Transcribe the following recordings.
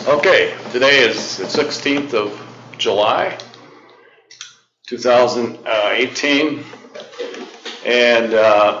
Okay, today is the 16th of July, 2018, and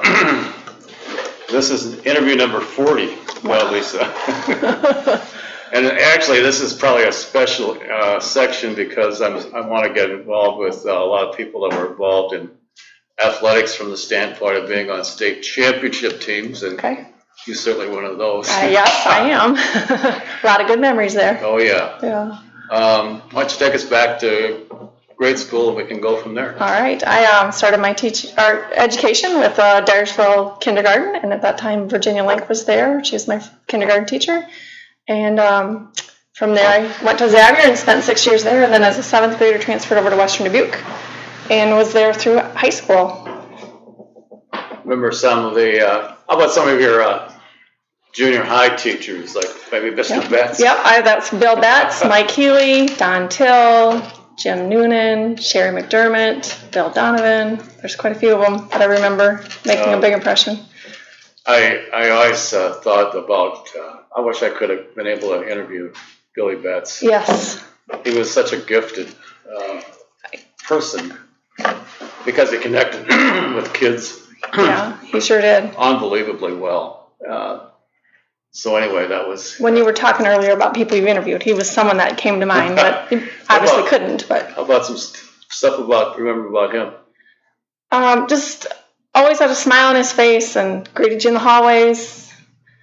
this is interview number 40. Well, Lisa. And actually, this is probably a special section because I want to get involved with a lot of people that were involved in athletics from the standpoint of being on state championship teams, and you're certainly one of those. Yes, I am. A lot of good memories there. Oh, yeah. Yeah. Why don't you take us back to grade school and we can go from there. All right. I started my education with Dyersville Kindergarten, and at that time Virginia Link was there. She was my kindergarten teacher. And from there I went to Xavier and spent 6 years there, and then as a 7th grader transferred over to Western Dubuque and was there through high school. Remember some of the, how about some of your junior high teachers, like maybe Mr. Betts? Yep, that's Bill Betts, Mike Healy, Don Till, Jim Noonan, Sherry McDermott, Bill Donovan. There's quite a few of them that I remember making a big impression. I always thought about, I wish I could have been able to interview Billy Betts. Yes. He was such a gifted person because he connected with kids. Yeah, he sure did. Unbelievably well. So anyway, that was... When you were talking earlier about people you've interviewed, he was someone that came to mind, but obviously couldn't. But how about some stuff remember about him? Just always had a smile on his face and greeted you in the hallways.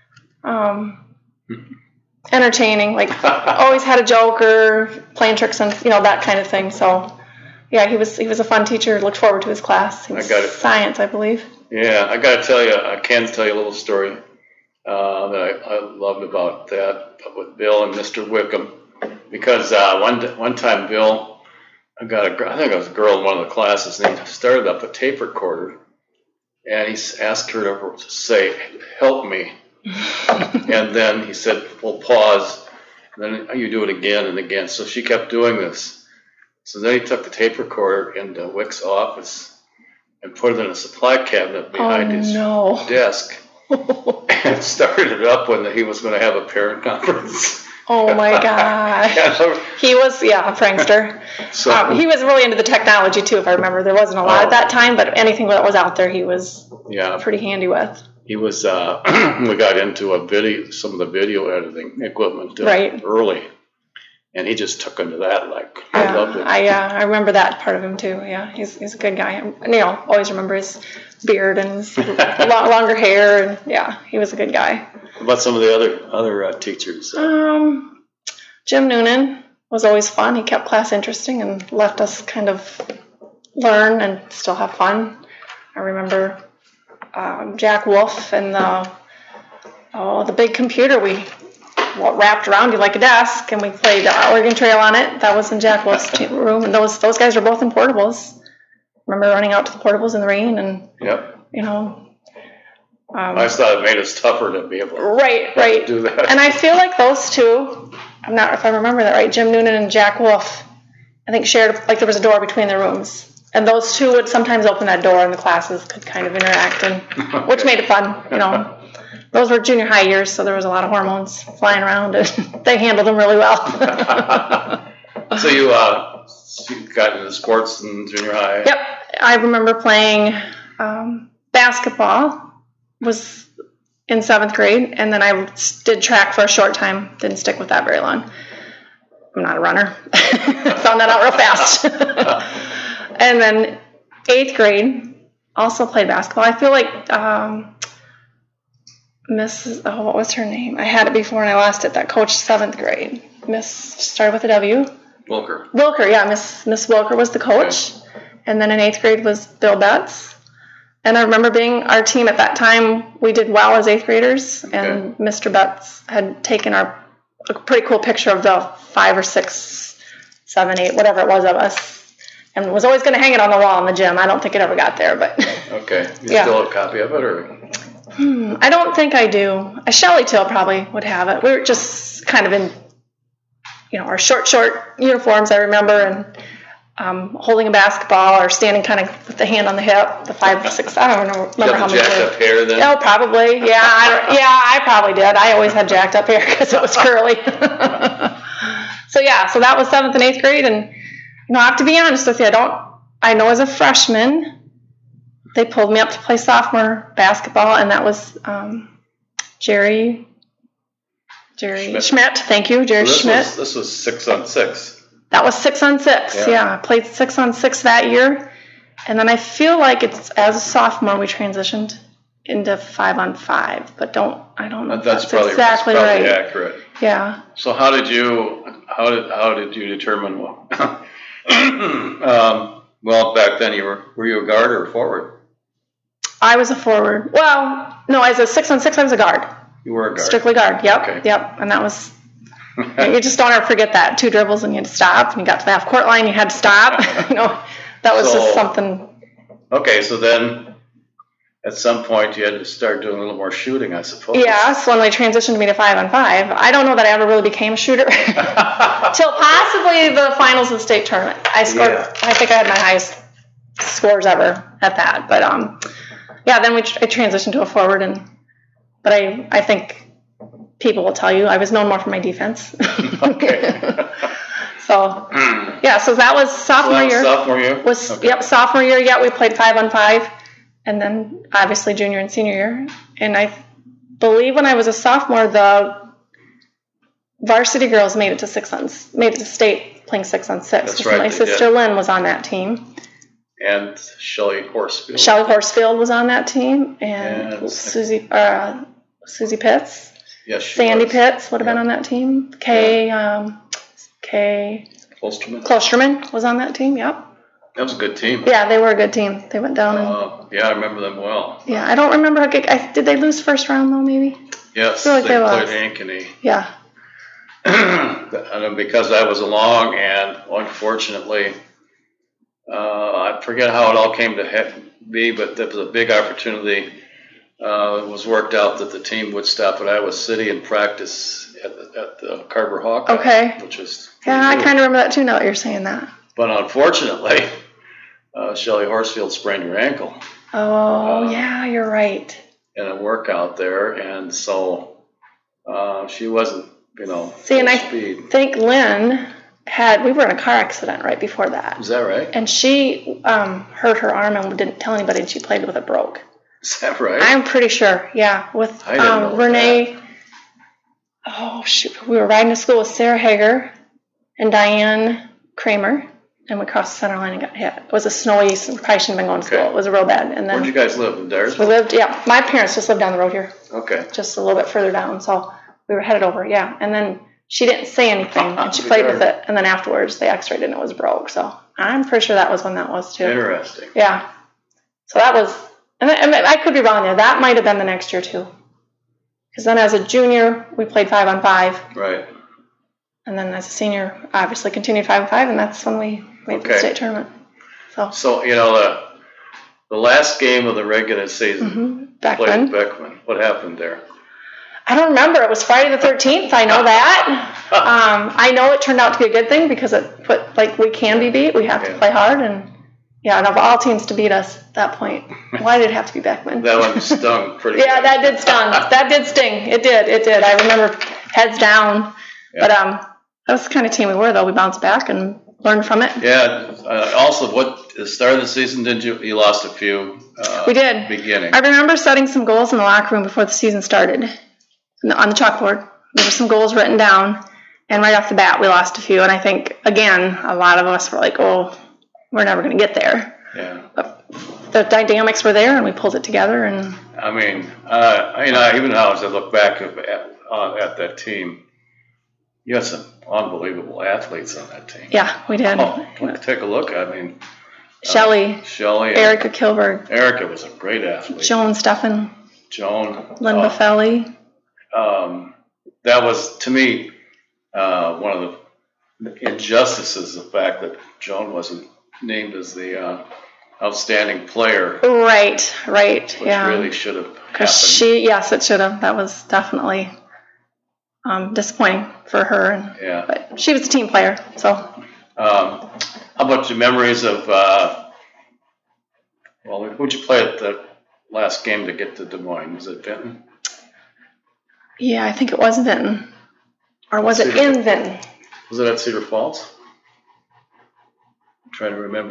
Entertaining, like always had a joke or playing tricks and that kind of thing. So yeah, he was a fun teacher. Looked forward to his class. He was science, I believe. Yeah, I got to tell you, I can tell you a little story that I loved about that with Bill and Mr. Wickham, because one time Bill I think it was a girl in one of the classes, and he started up a tape recorder, and he asked her to say, "Help me," and then he said, "Well, pause," and then you do it again and again. So she kept doing this. So then he took the tape recorder into Wick's office and put it in a supply cabinet behind his desk and started it up when he was going to have a parent conference. Oh my God. He was, a prankster. So, he was really into the technology too, if I remember. There wasn't a lot at that time, but anything that was out there he was pretty handy with. He was, we got into some of the video editing equipment early. And he just took into that I loved it. I remember that part of him too. Yeah, he's a good guy. Always remember his beard and his longer hair, and he was a good guy. What about some of the other teachers? Jim Noonan was always fun. He kept class interesting and left us kind of learn and still have fun. I remember Jack Wolf and the big computer we wrapped around you like a desk, and we played Oregon Trail on it. That was in Jack Wolf's room, and those guys were both in portables. Remember running out to the portables in the rain, and I just thought it made us tougher to be able to do that. And I feel like those two, I'm not if I remember that right, Jim Noonan and Jack Wolf, I think shared, there was a door between their rooms, and those two would sometimes open that door, and the classes could kind of interact, and which made it fun, Those were junior high years, so there was a lot of hormones flying around, and they handled them really well. So you got into sports in junior high? Yep. I remember playing basketball, was in 7th grade, and then I did track for a short time. Didn't stick with that very long. I'm not a runner. Found that out real fast. And then 8th grade, also played basketball. I feel like... what was her name? I had it before and I lost it. That coached 7th grade. Started with a W. Wilker, yeah. Miss Wilker was the coach. Okay. And then in 8th grade was Bill Betts. And I remember being our team at that time. We did well as 8th graders. Okay. And Mr. Betts had taken a pretty cool picture of the 5 or 6, 7, 8, whatever it was of us. And was always going to hang it on the wall in the gym. I don't think it ever got there, but... Okay. You still have a copy of it, or... I don't think I do. Shelley Till probably would have it. We were just kind of in, our short uniforms, I remember, and holding a basketball or standing kind of with the hand on the hip, the 5 or 6. I don't remember how many. Jacked up hair then? Oh, probably. Yeah, I probably did. I always had jacked up hair because it was curly. So that was 7th and 8th grade, and I have to be honest with you, I know as a freshman, they pulled me up to play sophomore basketball, and that was Jerry Schmidt. Thank you, Jerry Schmidt. This was 6-on-6. That was 6-on-6. Yeah, I played 6-on-6 that year, and then I feel like it's as a sophomore we transitioned into 5-on-5, but I don't know. That's if probably exactly right. Accurate. Yeah. So how did you determine? Well, back then were you a guard or a forward? I was a forward. Well, no, as a 6-on-6, I was a guard. You were a guard. Strictly guard. Yep. Okay. Yep. And that was. You just don't ever forget that. 2 dribbles and you had to stop. And you got to the half-court line, you had to stop. That was just something. Okay, so then at some point you had to start doing a little more shooting, I suppose. Yeah, so when they transitioned me to 5-on-5, I don't know that I ever really became a shooter till possibly the finals of the state tournament. I scored. Yeah. I think I had my highest scores ever at that. But then I transitioned to a forward, but I think people will tell you I was known more for my defense. Okay. So that was sophomore year. Sophomore year? Yep, sophomore year. Yeah, we played 5-on-5, and then obviously junior and senior year. And I believe when I was a sophomore, the varsity girls made it to state playing 6-on-6. That's right. My sister Lynn was on that team. And Shelley Horsfield. Shelley Horsfield was on that team, and Susie Pitts. Yes, Sandy Pitts would have been on that team. Kay Klosterman was on that team. Yep. That was a good team. Yeah, they were a good team. They went down. I remember them well. Yeah, I don't remember did they lose first round though? Maybe. Yes, I feel like they played Ankeny. Yeah. And because I was along, and unfortunately, I forget how it all came to be, but there was a big opportunity. It was worked out that the team would stop at Iowa City and practice at the Carver Hawkeye. Okay. Which is I kind of remember that too. Now that you're saying that. But unfortunately, Shelley Horsfield sprained her ankle. Oh, yeah, you're right. In a workout there, and so she wasn't, See, and I think Lynn we were in a car accident right before that. Is that right? And she hurt her arm and didn't tell anybody, and she played with it broke. Is that right? I'm pretty sure, yeah. With Renee. That. Oh, shoot. We were riding to school with Sarah Hager and Diane Kramer, and we crossed the center line and got hit. It was a snowy, we probably shouldn't have been going to school. It was real bad. And then, where'd you guys live? In Dyersville? We lived, my parents just lived down the road here. Okay. Just a little bit further down, so we were headed over, yeah. And then she didn't say anything, and she played with it, and then afterwards they x-rayed and it was broke. So I'm pretty sure that was when that was, too. Interesting. Yeah. So that was, and I could be wrong there. That might have been the next year, too. Because then as a junior, we played 5-on-5. Right. And then as a senior, obviously continued 5-on-5, and that's when we made the state tournament. So the last game of the regular season, played Beckman. What happened there? I don't remember. It was Friday the 13th. I know that. I know it turned out to be a good thing because it put, we can be beat. We have to play hard. And, out of all teams to beat us at that point, why did it have to be Beckman? That one stung pretty Yeah, that did sting. That did sting. It did. I remember heads down. Yeah. But that was the kind of team we were, though. We bounced back and learned from it. Yeah. Also, the start of the season, didn't you lost a few. We did. Beginning. I remember setting some goals in the locker room before the season started. On the chalkboard, there were some goals written down, and right off the bat, we lost a few. And I think, again, a lot of us were like, "Oh, we're never going to get there." Yeah. But the dynamics were there, and we pulled it together. And I mean, even now as I look back at that team, you had some unbelievable athletes on that team. Yeah, we did. Take a look. I mean, Shelley, Erica Kilberg. Erica was a great athlete. Joan Steffen. Lynn Buffelli. That was, to me, one of the injustices, the fact that Joan wasn't named as the outstanding player. Right, which really should have happened. It should have. That was definitely disappointing for her. But she was a team player, so. How about your memories of, who'd you play at the last game to get to Des Moines? Was it Vinton? Yeah, I think it was Vinton. Or was it in Vinton? Was it at Cedar Falls? I'm trying to remember.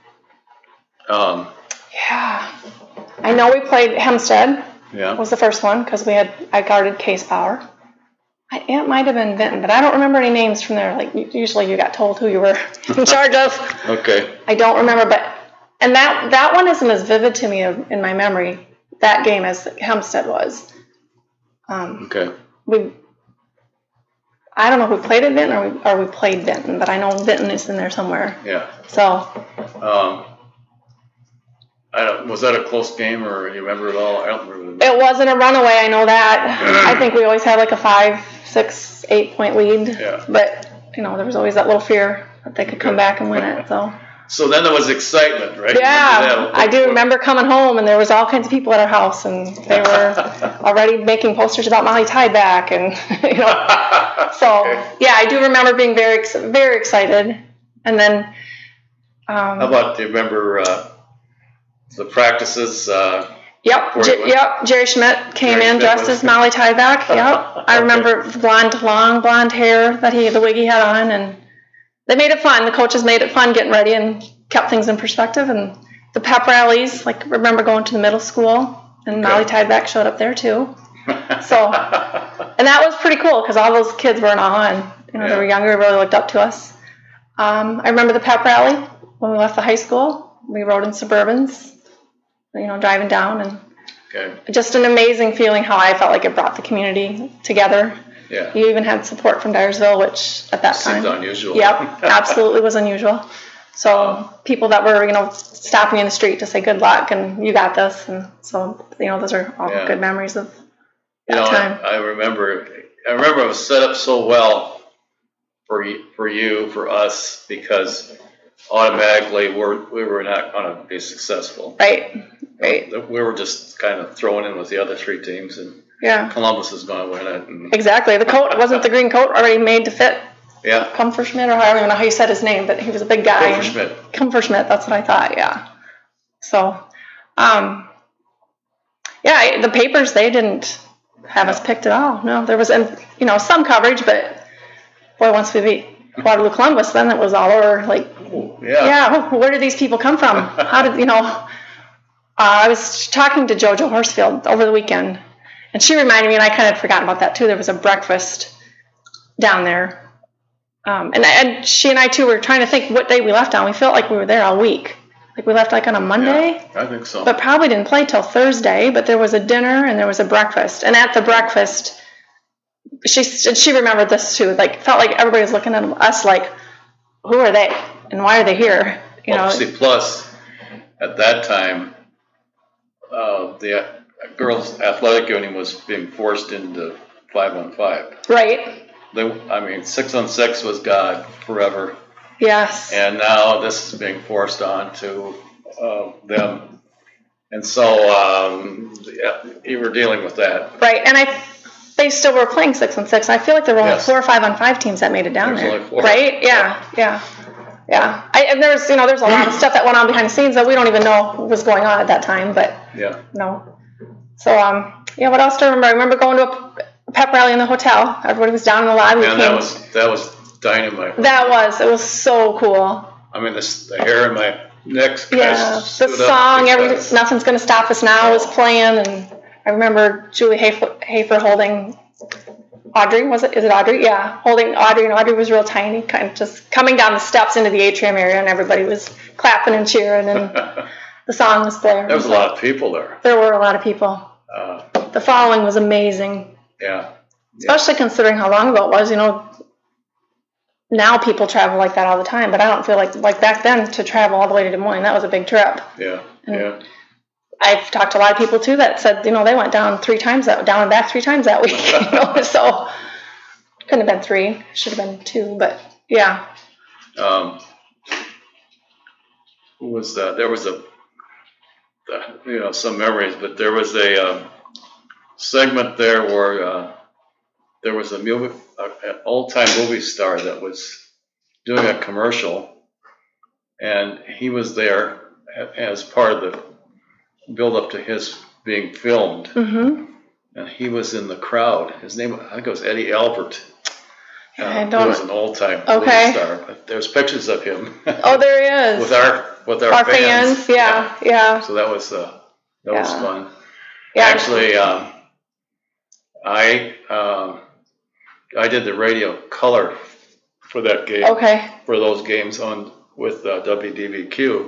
Yeah. I know we played Hempstead. Yeah. Was the first one because I guarded Case Power. It might have been Vinton, but I don't remember any names from there. Like usually you got told who you were in charge of. Okay. I don't remember, and that one isn't as vivid to me in my memory, that game, as Hempstead was. Okay. I don't know if we played at Vinton or we played Vinton, but I know Vinton is in there somewhere. Yeah. So. Was that a close game, or you remember it all? I don't remember. It wasn't a runaway, I know that. I think we always had like a 5, 6, 8 point lead. Yeah. But, there was always that little fear that they could come back and win it. So then there was excitement, right? Yeah, I do remember coming home, and there was all kinds of people at our house, and they were already making posters about Molly Tideback, and So yeah, I do remember being very, very excited. And then, how about, do you remember the practices? Yep. Jerry Schmidt came in dressed as Molly Tideback. Yep. I remember long blonde hair that the wig he had on, and they made it fun. The coaches made it fun getting ready and kept things in perspective. And the pep rallies, remember going to the middle school, and Molly Tideback showed up there too. So, and that was pretty cool because all those kids were in awe, and they were younger, really looked up to us. I remember the pep rally when we left the high school. We rode in Suburbans, driving down, and just an amazing feeling how I felt like it brought the community together. Yeah. You even had support from Dyersville, which at that time seemed unusual. Yep, absolutely was unusual. So people that were, stopping in the street to say good luck and you got this, and so those are all good memories of that time. I remember it was set up so well for us, because automatically we were not going to be successful. Right. We were just kind of thrown in with the other 3 teams, and Columbus is going to win it. And exactly. The coat wasn't the green coat already made to fit. Yeah. Comfort-Schmidt, or I don't even know how you said his name, but he was a big guy. Comfort-Schmidt, that's what I thought. Yeah. So, the papers, they didn't have us picked at all. No, there was some coverage, but boy, once we beat Waterloo Columbus, then it was all over. Where did these people come from? How did I was talking to JoJo Horsfield over the weekend, and she reminded me, and I kind of had forgotten about that too. There was a breakfast down there, and she and I too were trying to think what day we left on. We felt like we were there all week. Like we left on a Monday. Yeah, I think so. But probably didn't play till Thursday. But there was a dinner and there was a breakfast, and at the breakfast, she remembered this too. Felt like everybody was looking at us like, who are they and why are they here? Plus at that time, the girls' athletic union was being forced into 5-on-5. Right. 6-on-6 was God forever. Yes. And now this is being forced on to them. And so you were dealing with that. Right. And they still were playing 6-on-6. I feel like there were only 4 or 5-on-5 teams that made it down there. Only 4. Right? Yeah. And there's a lot of stuff that went on behind the scenes that we don't even know what was going on at that time. But no. So what else do I remember? I remember going to a pep rally in the hotel. Everybody was down in the lobby. And that was dynamite. It was so cool. The hair in my neck. Yeah, the song, Nothing's Gonna Stop Us Now was playing, and I remember Julie Hafer holding Audrey. Is it Audrey? Yeah, holding Audrey, and Audrey was real tiny, kind of just coming down the steps into the atrium area, and everybody was clapping and cheering, and the song was playing. There was a lot of people there. There were a lot of people. The following was amazing. Yeah. Especially considering how long ago it was, Now people travel like that all the time, but I don't feel like back then to travel all the way to Des Moines, that was a big trip. Yeah, I've talked to a lot of people too that said, they went down and back 3 times that week. So couldn't have been 3, should have been 2, but yeah. Who was that? There was some memories, but there was a segment there where there was an old-time movie star that was doing a commercial, and he was there as part of the build-up to his being filmed. Mm-hmm. And he was in the crowd. His name, I think it was Eddie Albert. I He don't. was an old-time Okay. movie star. But there's pictures of him. Oh, there he is. with our fans. Yeah. So that was fun. Yeah. Actually, I did the radio color for that game. Okay. For those games with WDVQ.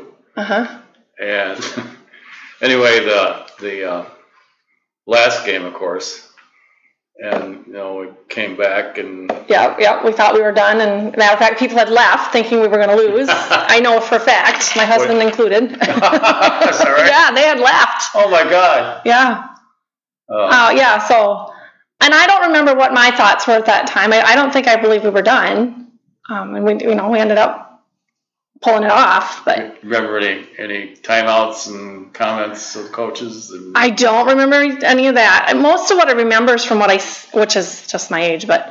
And anyway, the last game, of course, and we came back and yeah, we thought we were done, and matter of fact, people had left thinking we were going to lose. I know for a fact, my husband included. Is that right? Yeah, they had left. Oh my God. Yeah. Yeah. So, and I don't remember what my thoughts were at that time. I don't think I believed we were done. And we ended up pulling it off. But remember any timeouts and comments of coaches? I don't remember any of that. Most of what I remember is from which is just my age, but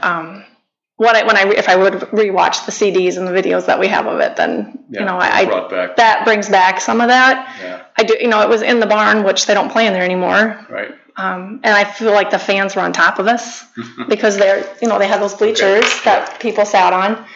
if I would rewatch the CDs and the videos that we have of it, then that brings back some of that. Yeah. I do. It was in the barn, which they don't play in there anymore. Right. And I feel like the fans were on top of us because they had those bleachers that people sat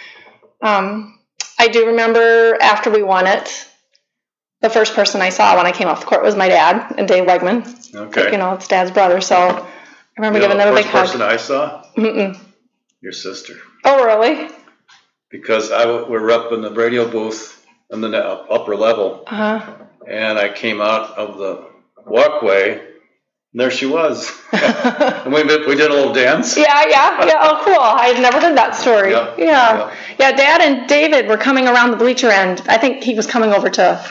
on. I do remember after we won it, the first person I saw when I came off the court was my dad and Dave Wegman. Okay. It's Dad's brother, so I remember giving them a big hug. The first person I saw? Your sister. Oh, really? Because we were up in the radio booth on the upper level, and I came out of the walkway. And there she was. And we did a little dance. Yeah. Oh, cool. I had never heard that story. Yeah. Dad and David were coming around the bleacher end. I think he was coming over to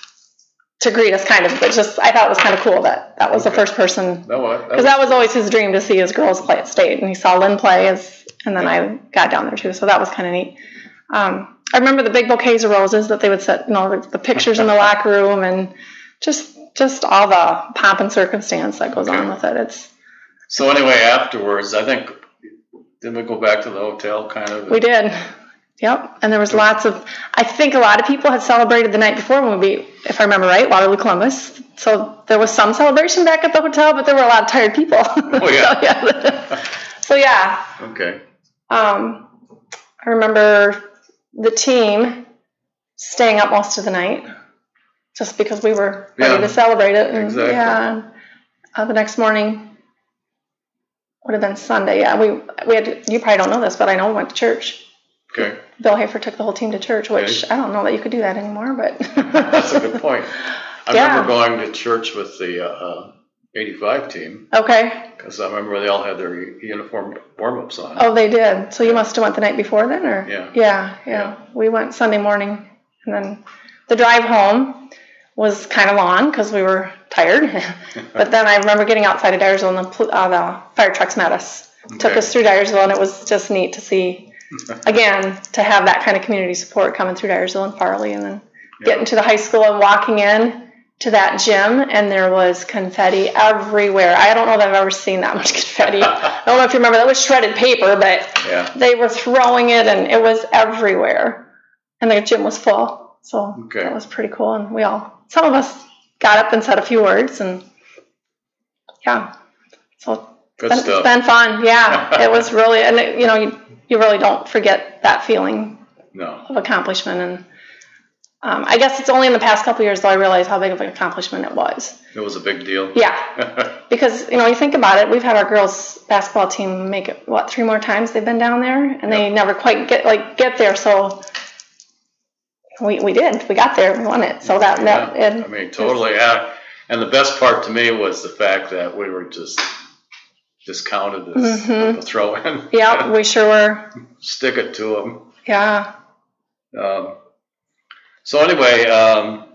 greet us, kind of. But I thought it was kind of cool that was the first person. Because that was always his dream to see his girls play at state. And he saw Lynn play, and then I got down there too. So that was kind of neat. I remember the big bouquets of roses that they would set, the pictures in the locker room, and just all the pomp and circumstance that goes on with it. So anyway, afterwards, I think, didn't we go back to the hotel kind of? We did. Yep. And there was I think a lot of people had celebrated the night before when we beat, if I remember right, Waterloo Columbus. So there was some celebration back at the hotel, but there were a lot of tired people. Oh, yeah. So yeah. Okay. I remember the team staying up most of the night. Just because we were ready to celebrate it. And, exactly. Yeah. The next morning would have been Sunday. Yeah, we had. You probably don't know this, but I know we went to church. Okay. Bill Hafer took the whole team to church, which I don't know that you could do that anymore, but. That's a good point. I remember going to church with the 85 team. Okay. Because I remember they all had their uniform warm-ups on. Oh, they did. So you must have went the night before then, or? Yeah. Yeah. We went Sunday morning, and then the drive home was kind of long because we were tired. But then I remember getting outside of Dyersville, and the fire trucks met us. Took us through Dyersville, and it was just neat to see, again, to have that kind of community support coming through Dyersville and Farley, and then getting to the high school and walking in to that gym, and there was confetti everywhere. I don't know that I've ever seen that much confetti. I don't know if you remember, that was shredded paper, but they were throwing it, and it was everywhere. And the gym was full, so that was pretty cool. And some of us got up and said a few words, and so it's been fun. Yeah, it was really, and you really don't forget that feeling of accomplishment. And I guess it's only in the past couple of years, though, I realized how big of an accomplishment it was. It was a big deal. Yeah, because you think about it, we've had our girls basketball team make it 3 more times they've been down there, and they never quite get there. So. We got there, we won it. So totally. And the best part to me was the fact that we were just discounted as a throw in. Yeah, we sure were. Stick it to them. Yeah. So anyway,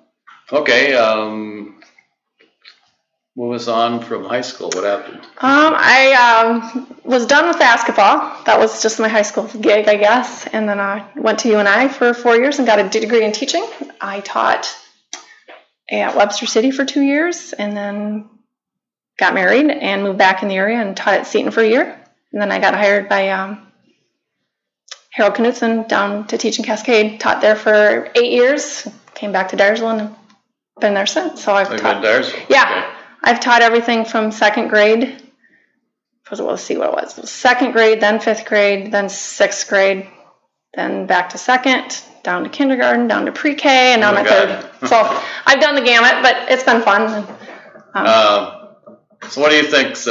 move us on from high school. What happened? I was done with basketball. That was just my high school gig, I guess. And then I went to UNI for 4 years and got a degree in teaching. I taught at Webster City for 2 years, and then got married and moved back in the area and taught at Seton for a year. And then I got hired by Harold Knutson down to teach in Cascade. Taught there for 8 years. Came back to Dyersville and been there since. So I've taught. Been Dyersville? Yeah. Okay. I've taught everything from second grade let's see what it was. It was 2nd grade, then 5th grade, then 6th grade, then back to 2nd, down to kindergarten, down to pre-K, and now I'm at 3rd. So I've done the gamut, but it's been fun. So what do you think's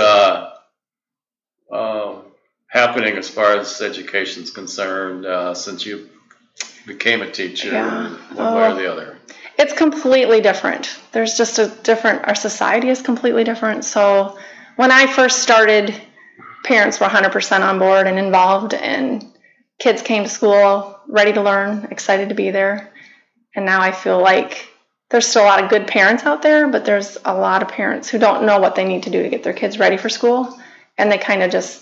happening as far as education's concerned since you became a teacher, one way or the other? It's completely different. There's just our society is completely different. So when I first started, parents were 100% on board and involved, and kids came to school ready to learn, excited to be there. And now I feel like there's still a lot of good parents out there, but there's a lot of parents who don't know what they need to do to get their kids ready for school. And they kind of just,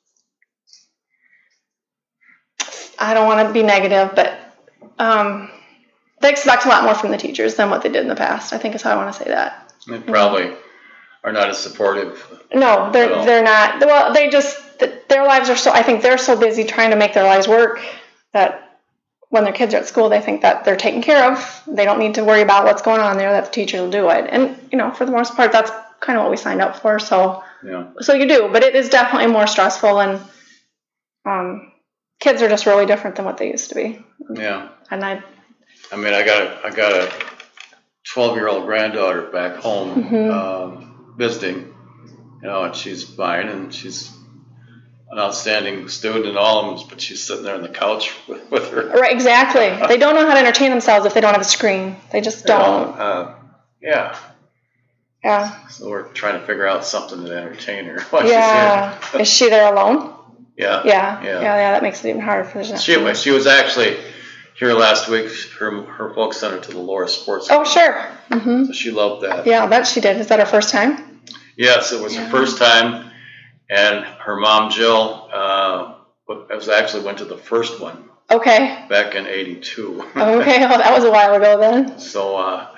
I don't want to be negative, but they expect a lot more from the teachers than what they did in the past. I think is how I want to say that. They probably are not as supportive. No, they're not. Well, their lives are I think they're so busy trying to make their lives work that when their kids are at school, they think that they're taken care of. They don't need to worry about what's going on there, that the teacher will do it. And, for the most part, that's kind of what we signed up for. So you do, but it is definitely more stressful, and kids are just really different than what they used to be. Yeah. And I got a 12-year-old granddaughter back home visiting, and she's fine, and she's an outstanding student and all of them, but she's sitting there on the couch with her. Right, exactly. They don't know how to entertain themselves if they don't have a screen. They just don't. Yeah. So we're trying to figure out something to entertain her while she's here. Is she there alone? Yeah. That makes it even harder for the She was actually here last week. Her folks sent her to the Laura Sports Club. Oh, sure. So she loved that. Yeah, I bet she did. Is that her first time? Yes, it was her first time. And her mom, Jill, went to the first one. Okay. Back in '82. Okay, well, that was a while ago then. So,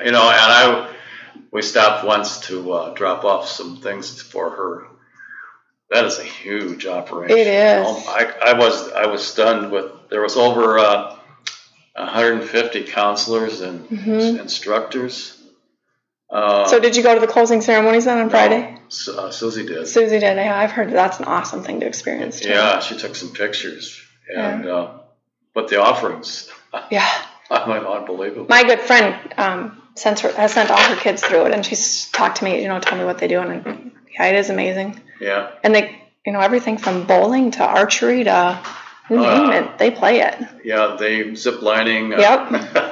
we stopped once to drop off some things for her. That is a huge operation. It is. I was stunned there was over 150 counselors and instructors. So did you go to the closing ceremonies then on Friday? Susie did. Susie did. Yeah, I've heard that's an awesome thing to experience too. Yeah, she took some pictures, and but the offerings. Yeah. Unbelievable. My good friend has sent all her kids through it, and she's talked to me, told me what they do, and it is amazing. Yeah. And they, everything from bowling to archery to you name it, they play it. Yeah, they zip lining. Yep.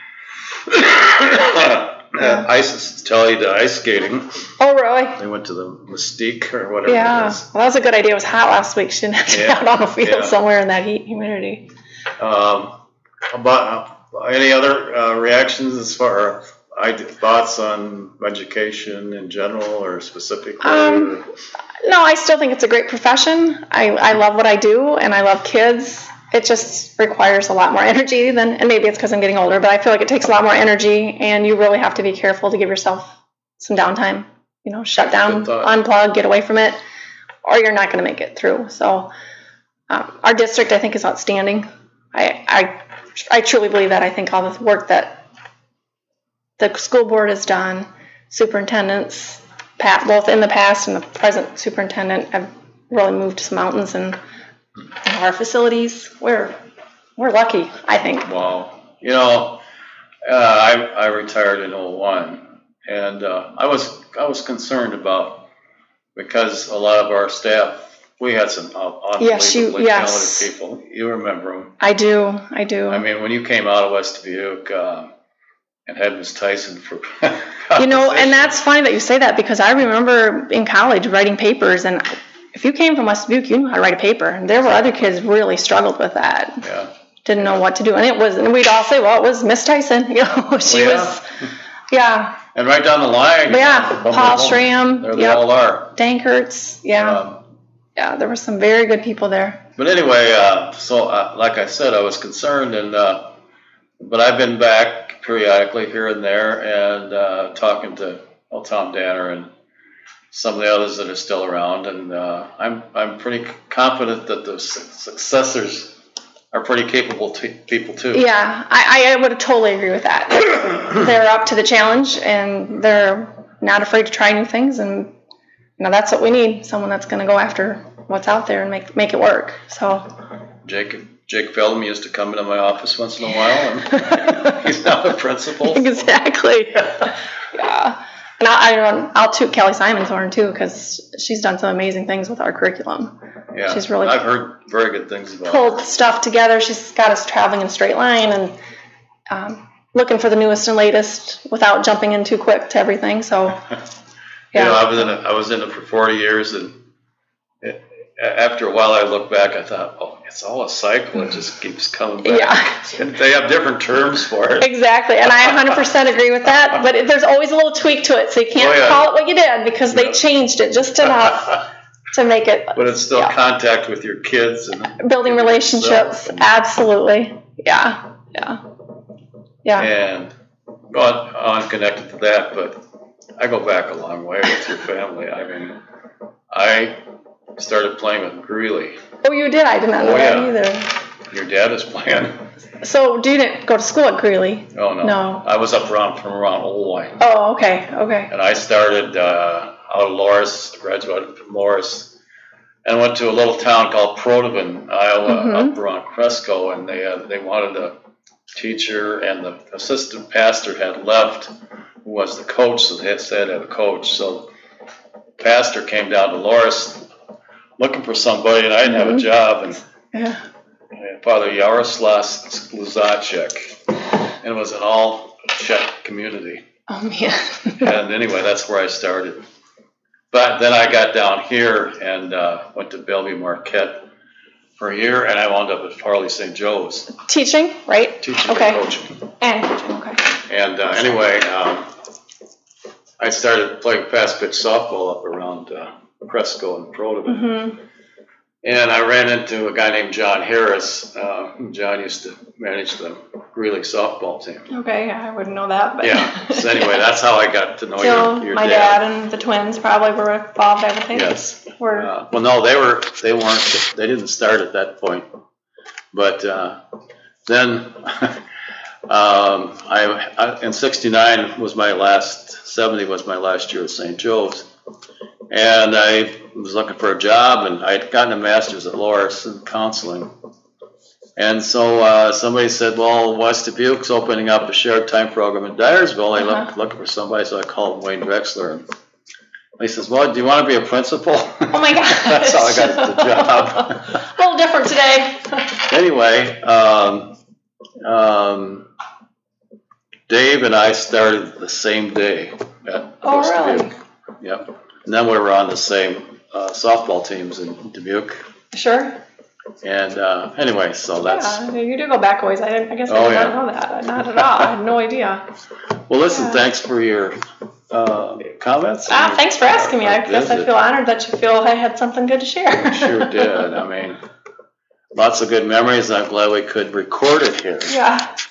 Ice skating. Oh, really? They went to the Mystique or whatever. Yeah, well, that was a good idea. It was hot last week. She didn't have to be out on the field somewhere in that heat and humidity. About any other reactions as far as thoughts on education in general or specifically? No, I still think it's a great profession. I love what I do, and I love kids. It just requires a lot more energy and maybe it's because I'm getting older, but I feel like it takes a lot more energy, and you really have to be careful to give yourself some downtime, shut down, unplug, get away from it, or you're not going to make it through. So our district, I think, is outstanding. I truly believe that. I think all the work that the school board has done, superintendents, both in the past and the present superintendent, have really moved some mountains and our facilities. We're lucky, I think. Wow. I retired in 2001, and I was concerned about, because a lot of our staff, we had some unbelievably talented people. You remember them? I do. I mean, when you came out of West Dubuque and had Ms. Tyson for and that's funny that you say that, because I remember in college writing papers, and if you came from West Dubuque, you knew how to write a paper, and there were other kids who really struggled with that. Yeah. Didn't know what to do, and we'd all say, "Well, it was Miss Tyson." She was. Yeah. And right down the line. Yeah, Paul Schramm. There they all are. Dankerts. Yeah. Yeah, there were some very good people there. But anyway, like I said, I was concerned, but I've been back periodically here and there, and talking to Tom Danner and some of the others that are still around, and I'm pretty confident that the successors are pretty capable people too. Yeah, I would totally agree with that. They're up to the challenge, and they're not afraid to try new things, and Now that's what we need, someone that's going to go after what's out there and make it work. So Jake Feldman used to come into my office once in a while, and he's now the principal. Exactly. Yeah. And I'll toot Kelly Simon's horn too, because she's done some amazing things with our curriculum. Yeah, she's really I've heard very good things about pulled stuff together. She's got us traveling in a straight line and looking for the newest and latest without jumping in too quick to everything. So, yeah. I was in it for 40 years, and after a while, I look back. I thought, oh, it's all a cycle. It just keeps coming back. Yeah. And they have different terms for it. Exactly, and I 100% agree with that. But there's always a little tweak to it, so you can't call it what you did because they changed it just enough to make it. But it's still contact with your kids and building relationships. Absolutely, yeah. And on connected to that, but I go back a long way with your family. I mean, I started playing with Greeley. Oh, you did? I did not know that either. Your dad was playing. So you didn't go to school at Greeley? Oh, no. No. I was from around Old. Oh, okay. And I started out of Loris, graduated from Loris, and went to a little town called Protivin, Iowa, up around Cresco, and they wanted a teacher, and the assistant pastor had left, who was the coach, so they had said had a coach. So the pastor came down to Loris looking for somebody, and I didn't have a job, and Father Yaroslav Luzacek, and it was an all Czech community. Oh, man. And anyway, that's where I started. But then I got down here and went to Bellevue Marquette for a year, and I wound up at Farley St. Joe's. Teaching, right? Teaching and coaching. And coaching, okay. And anyway, I started playing fast pitch softball up around Cresco and Protivin. And I ran into a guy named John Harris. John used to manage the Greeley softball team. Okay, I wouldn't know that. But yeah. So anyway, that's how I got to know your my dad and the twins probably were involved. I would think. Yes. Well, no, they weren't. They didn't start at that point. But then, I in '69 was my last. '70 was my last year at St. Joe's. And I was looking for a job, and I had gotten a master's at Loris in counseling. And so somebody said, well, West Dubuque's opening up a shared time program in Dyersville. I looking for somebody, so I called Wayne Drexler. And he says, well, do you want to be a principal? Oh, my gosh. That's how I got the job. A little different today. Anyway, Dave and I started the same day at West Dubuque. Yep. And then we were on the same softball teams in Dubuque. Sure. And anyway, so that's... Yeah, you do go back a ways. I guess I didn't know that. Not at all. I had no idea. Well, listen, thanks for your comments. Thanks for asking me. I guess I feel honored that you feel I had something good to share. I sure did. I mean, lots of good memories. I'm glad we could record it here. Yeah.